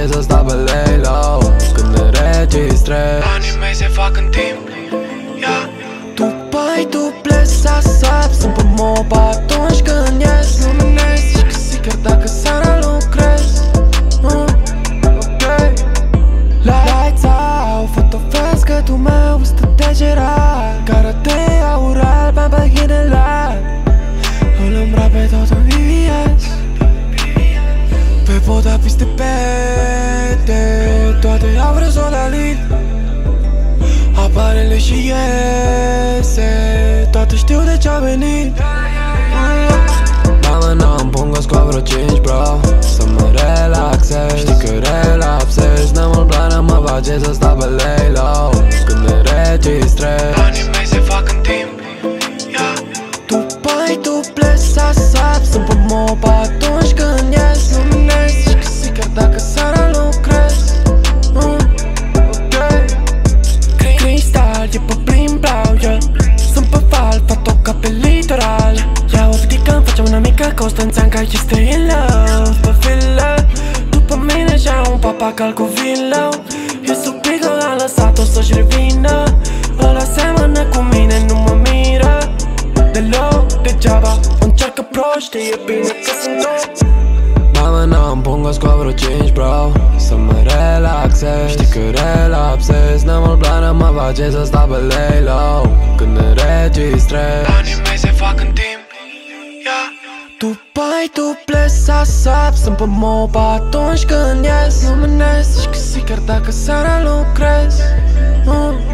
face să stau pe lay low când înregistrez. Banii mei se fac în timp, yeah. Tu pai, tu pleci să sap, sunt pe moba atunci când ies. Luminez și că si chiar dacă seara lucrez. Ok. Lights out, fotofesc că tu meu stă degerat. Karate aur alb, am pe hidden light. Îl îmbrape tot în VVS. Pe poda piste pete, toate au rezonalit. Aparele și iese, toate știu de ce-a venit. Mamă, n-am pun cu vreo 5, bro, să mă relaxez. Știi că relapsez, n-am mult plan, mă face să stau pe lay low când înregistrez. Banii mei se fac în timp, yeah. Tu pai, tu pleci să sap, sunt pe moba atunci când ies. Luminez și că si chiar dacă seara lucrez. Cristal, e pe plin blau, yeah. Sunt pe val, fac ca pe litoral. Ia o ridicăm, facem una mică Constanțean ca este in love pe vilă. După mine și-a un papagal cu vilă. E sub pică, am lăsat-o să-și revină. Ăla seamănă cu mine, nu mă miră deloc, degeaba încearcă proști, e bine că sunt două. Mamă, n-am pun cu vreo 5, bro, să mă relaxez. Știi că relapsez, n-am mult plan, mă face să stau pe lay low când înregistrez. Banii mei se fac în timp, yeah. Tu pai, tu pleci să sap, sunt pe moba atunci când ies. Luminez și că si chiar dacă seara lucrez.